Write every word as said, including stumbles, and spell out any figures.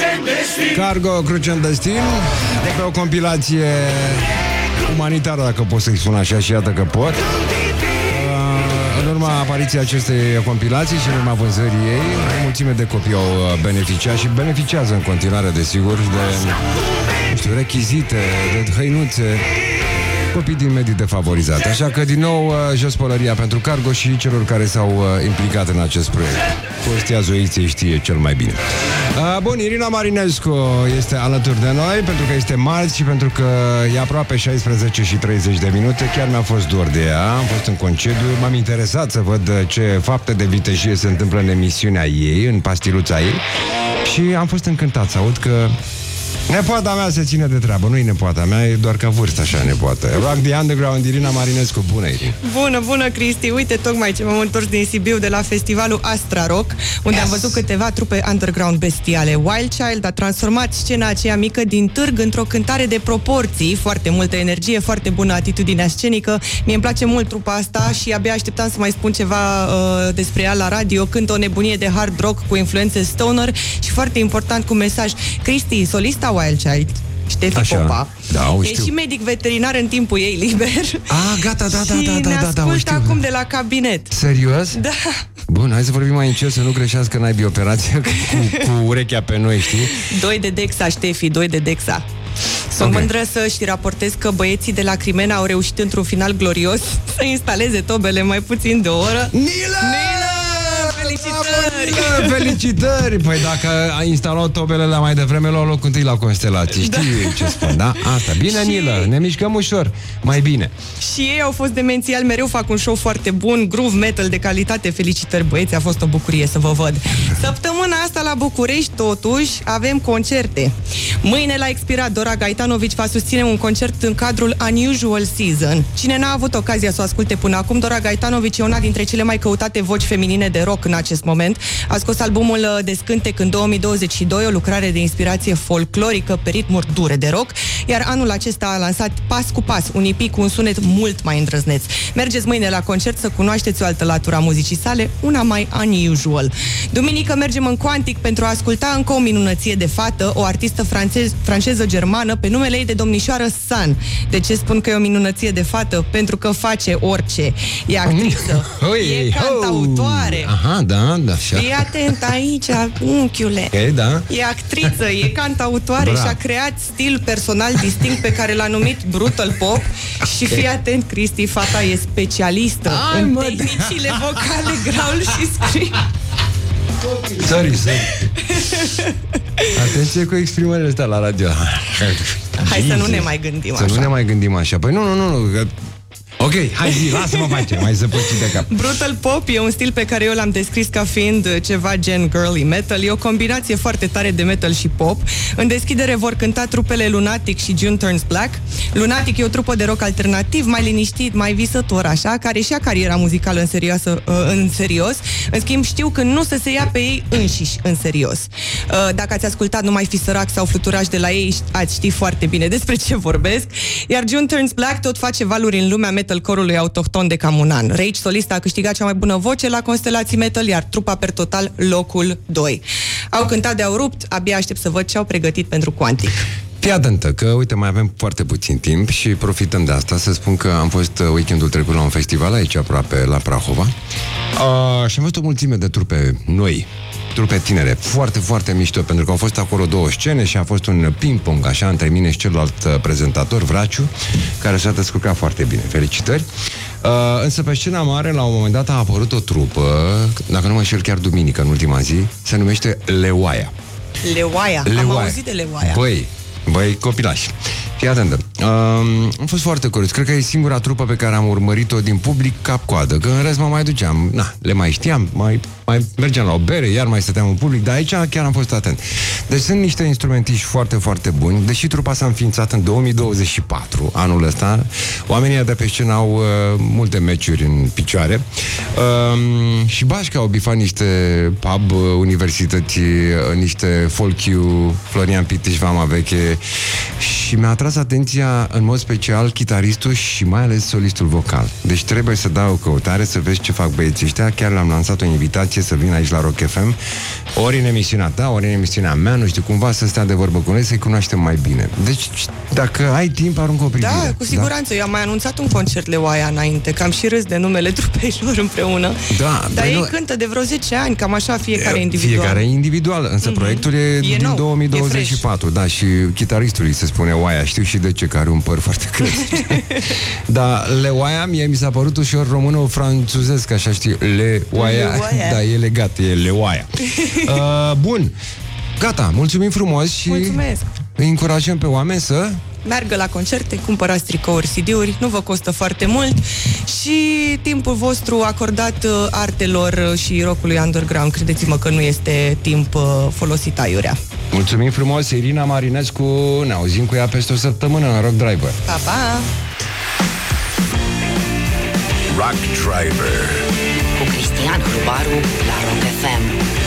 Cargo, Cruce în Destin, de pe o compilație umanitară, dacă pot să-i spun așa, și iată că pot. În urma apariției acestei compilații și în urma vânzării ei, o mulțime de copii au beneficiat și beneficiază în continuare, desigur, de, nu știu, rechizite, de hăinuțe, copii din medii defavorizate. Așa că, din nou, jos pălăria pentru Cargo și celor care s-au implicat în acest proiect. Costia Zoiței știe cel mai bine. Bun, Irina Marinescu este alături de noi, pentru că este marți și pentru că e aproape șaisprezece și treizeci de minute. Chiar mi-a fost dor de ea, am fost în concediu, m-am interesat să văd ce fapte de vitejie se întâmplă în emisiunea ei, în pastiluța ei, și am fost încântat să aud că nepoata mea se ține de treabă. Nu e nepoata mea, e doar ca vârstă așa nepoată. Rock the Underground, Irina Marinescu. Bună, Irina. Bună, bună, Cristi. Uite, tocmai ce m-am întors din Sibiu de la festivalul Astra Rock, unde yes. am văzut câteva trupe underground bestiale. Wild Child a transformat scena aceea mică din târg într-o cântare de proporții, foarte multă energie, foarte bună atitudinea scenică. Mie îmi place mult trupa asta și abia așteptam să mai spun ceva uh, despre ea la radio. Cântă o nebunie de hard rock cu influențe stoner și foarte important cu mesaj. Cristi, solista Wild Child, Ștefi Așa. Popa, da, e și medic veterinar în timpul ei liber. Ah, gata, da, da, da, da, ne da, da, ascultă știu. acum de la cabinet. Serios? Da. Bun, hai să vorbim mai încet, să nu greșească naibii operația cu, cu urechea pe noi, știi? Doi de Dexa, Ștefi, doi de Dexa. Sunt okay. mândră să-și raportez că băieții de la Crimena au reușit într-un final glorios să instaleze tobele mai puțin de o oră. Nilă! Nilă! Felicitări! Nilă, felicitări! Păi dacă a instalat tobele la mai devreme, l-au loc întâi la constelații. Da. Știi ce spun, da? Asta. Bine, și... Nilă, ne mișcăm ușor. Mai bine. Și ei au fost demențiali, mereu fac un show foarte bun, groove metal de calitate. Felicitări, băieți, a fost o bucurie să vă văd. Săptămâna asta la București, totuși, avem concerte. Mâine la Expirat, Dora Gaetanovici va susține un concert în cadrul Unusual Season. Cine n-a avut ocazia să o asculte până acum, Dora Gaetanovici e una dintre cele mai căutate voci feminine de rock în acest moment. A scos albumul Descântec în două mii douăzeci și doi, o lucrare de inspirație folclorică pe ritmuri dure de rock, iar anul acesta a lansat Pas cu Pas, un E P cu un sunet mult mai îndrăzneț. Mergeți mâine la concert să cunoașteți o altă latură a muzicii sale, una mai unusual. Duminică mergem în Quantic pentru a asculta încă o minunăție de fată, o artistă francez, franceză-germană pe numele ei de domnișoară San. De ce spun că e o minunăție de fată? Pentru că face orice. E actriță, e cantautoare. Aha, da, da, așa. Fii atent aici, unchiule. Okay, da. E actriță, e cantautoare și a creat stil personal distinct pe care l-a numit Brutal Pop. Și fii atent, Cristi, fata e specialistă Ai, în mă, tehnicile da. vocale, growl și scream. Sorry, sorry. Atenție cu exprimările astea la radio. Hai să nu ne mai gândim să așa. Să nu ne mai gândim așa. Păi nu, nu, nu, nu că... Ok, hai zi, lasă-mă face, mai zăpăcit de cap. Brutal Pop e un stil pe care eu l-am descris ca fiind ceva gen girly metal. E o combinație foarte tare de metal și pop. În deschidere vor cânta trupele Lunatic și June Turns Black. Lunatic e o trupă de rock alternativ, mai liniștit, mai visător, așa, care și-a cariera muzicală în, serioasă, în serios. În schimb, știu că nu să se ia pe ei înșiși în serios. Dacă ați ascultat Nu mai fi sărac sau Fluturaș de la ei, ați ști foarte bine despre ce vorbesc. Iar June Turns Black tot face valuri în lumea metalcore-ului autohton de cam un an. Rage, solista, a câștigat cea mai bună voce la Constelații Metal, iar trupa per total locul doi. Au cântat de-au rupt, abia aștept să văd ce au pregătit pentru Quantic. Fii atentă că, uite, mai avem foarte puțin timp și profităm de asta să spun că am fost weekendul trecut la un festival aici aproape, la Prahova, uh, și am văzut o mulțime de trupe noi, trupe tinere, foarte, foarte mișto, pentru că au fost acolo două scene și a fost un ping-pong, așa, între mine și celălalt prezentator, Vraciu, care s-a descurcat foarte bine. Felicitări! Uh, însă pe scena mare, la un moment dat, a apărut o trupă, dacă nu mă înșel chiar duminică, în ultima zi, se numește Leoaia. Leoaia, Leoaia. Am auzit de Leoaia. Băi, băi, copilași. Fii atentă. Uh, am fost foarte curios. Cred că e singura trupă pe care am urmărit-o din public cap-coadă. Că în rest mă mai duceam. Na, le mai știam. Mai, mai mergeam la o bere, iar mai stăteam în public. Dar aici chiar am fost atent. Deci sunt niște instrumentiști foarte, foarte buni. Deși trupa s-a înființat în două mii douăzeci și patru, anul ăsta, oamenii de pe scenă au uh, multe meciuri în picioare. Uh, și bașca au bifat niște pub, universității, uh, niște folk-u, Florian Piteș, Vama Veche, și mi-a atras atras atenția în mod special chitaristul și mai ales solistul vocal. Deci trebuie să dau o căutare să vezi ce fac băieții ăștia. Chiar le-am lansat o invitație să vină aici la Rock F M, ori în emisiunea ta, ori în emisiunea mea, nu știu, cumva să stea de vorbă cu noi, să-i cunoaștem mai bine. Deci, dacă ai timp, aruncă o privire. Da, cu siguranță. Da? Eu am mai anunțat un concert Leoaia înainte, că am și râs de numele trupei lor împreună. Da, dar ei nu... cântă de vreo zece ani, cam așa, fiecare individual. Fiecare individual, însă mm-hmm. proiectul e, e din nou, două mii douăzeci și patru, da, și chitaristului se spune Oaia, știu și de ce, că are un păr foarte cresc. Dar Leoaia, mie mi s-a părut ușor română-franțuzesc, așa știi, Leoaia, da, e legat, e Leoaia. uh, bun, gata, mulțumim frumos și mulțumesc. Îi încurajăm pe oameni să meargă la concerte, cumpărați tricouri, C D-uri, nu vă costă foarte mult și timpul vostru acordat artelor și rock-ului underground, credeți-mă că nu este timp folosit aiurea. Mulțumim frumos, Irina Marinescu, ne auzim cu ea peste o săptămână în Rock Driver. Pa, pa! Rock Driver cu Cristian Hrubaru la Rock F M.